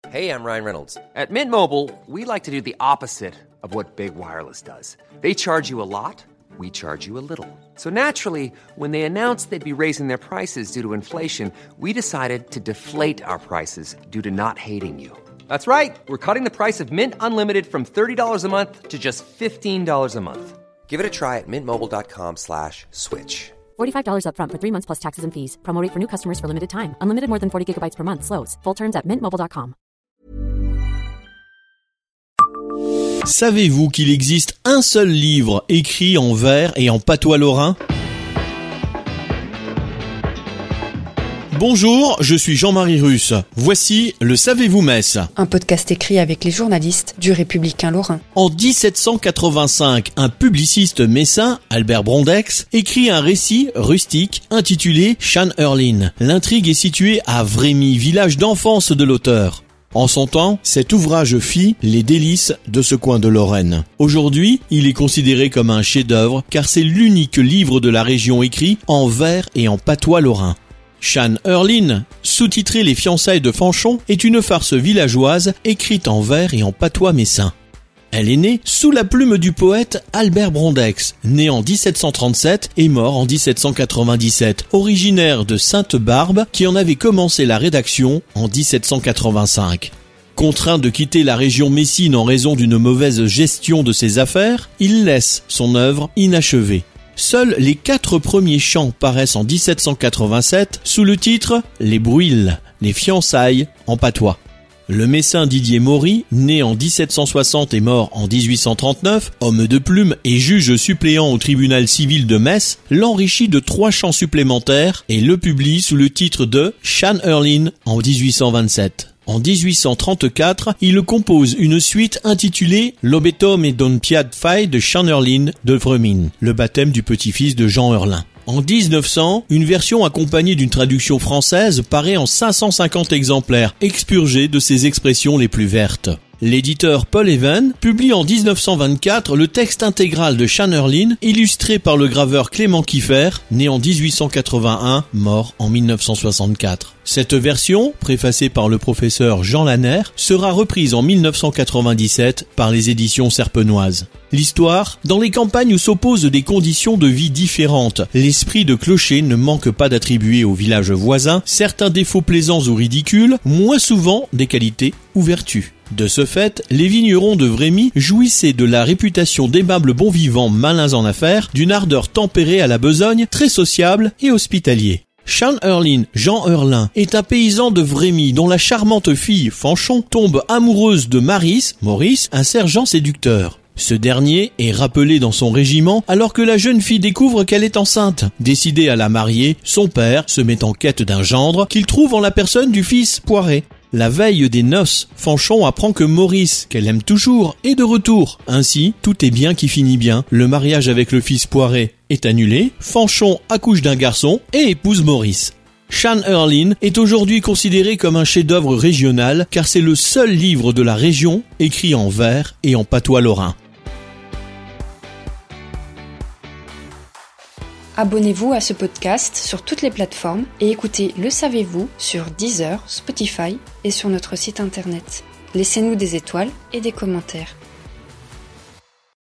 Hey, I'm Ryan Reynolds. At Mint Mobile, we like to do the opposite of what Big Wireless does. They charge you a lot, we charge you a little. So naturally, when they announced they'd be raising their prices due to inflation, we decided to deflate our prices due to not hating you. That's right. We're cutting the price of Mint Unlimited from $30 a month to just $15 a month. Give it a try at mintmobile.com/switch. $45 up front for 3 months plus taxes and fees. Promo rate for new customers for limited time. Unlimited more than 40 gigabytes per month. Slows full terms at mintmobile.com. Savez-vous qu'il existe un seul livre écrit en vers et en patois lorrain ? Bonjour, je suis Jean-Marie Russe. Voici le Savez-vous Metz ? Un podcast écrit avec les journalistes du Républicain Lorrain. En 1785, un publiciste messin, Albert Brondex, écrit un récit rustique intitulé Shan Erlin. L'intrigue est située à Vrémy, village d'enfance de l'auteur. En son temps, cet ouvrage fit les délices de ce coin de Lorraine. Aujourd'hui, il est considéré comme un chef-d'œuvre car c'est l'unique livre de la région écrit en vers et en patois lorrain. Shan Erlin, sous-titré Les fiançailles de Fanchon, est une farce villageoise écrite en vers et en patois messin. Elle est née sous la plume du poète Albert Brondex, né en 1737 et mort en 1797, originaire de Sainte-Barbe qui en avait commencé la rédaction en 1785. Contraint de quitter la région messine en raison d'une mauvaise gestion de ses affaires, il laisse son œuvre inachevée. Seuls les 4 premiers chants paraissent en 1787 sous le titre « Les Bruils, les fiançailles » en patois. Le messin Didier Maury, né en 1760 et mort en 1839, homme de plume et juge suppléant au tribunal civil de Metz, l'enrichit de 3 chants supplémentaires et le publie sous le titre de Shan Erlin en 1827. En 1834, il compose une suite intitulée L'Obetom et Don Piad Fay de Shan Erlin de Vremine, le baptême du petit-fils de Jean Erlin. En 1900, une version accompagnée d'une traduction française paraît en 550 exemplaires, expurgée de ses expressions les plus vertes. L'éditeur Paul Even publie en 1924 le texte intégral de Shan Erlin, illustré par le graveur Clément Kieffer, né en 1881, mort en 1964. Cette version, préfacée par le professeur Jean Lanner, sera reprise en 1997 par les éditions Serpenoise. L'histoire, dans les campagnes où s'opposent des conditions de vie différentes, l'esprit de clocher ne manque pas d'attribuer aux villages voisins certains défauts plaisants ou ridicules, moins souvent des qualités ou vertus. De ce fait, les vignerons de Vrémy jouissaient de la réputation d'aimables bons vivants malins en affaires, d'une ardeur tempérée à la besogne, très sociable et hospitalier. Shan Erlin, Jean Erlin, est un paysan de Vrémy dont la charmante fille, Fanchon, tombe amoureuse de Maurice, un sergent séducteur. Ce dernier est rappelé dans son régiment alors que la jeune fille découvre qu'elle est enceinte. Décidé à la marier, son père se met en quête d'un gendre qu'il trouve en la personne du fils Poiret. La veille des noces, Fanchon apprend que Maurice, qu'elle aime toujours, est de retour. Ainsi, tout est bien qui finit bien. Le mariage avec le fils Poiret est annulé, Fanchon accouche d'un garçon et épouse Maurice. Shan Erlin est aujourd'hui considéré comme un chef-d'œuvre régional car c'est le seul livre de la région écrit en vers et en patois lorrain. Abonnez-vous à ce podcast sur toutes les plateformes et écoutez Le Savez-vous sur Deezer, Spotify et sur notre site internet. Laissez-nous des étoiles et des commentaires.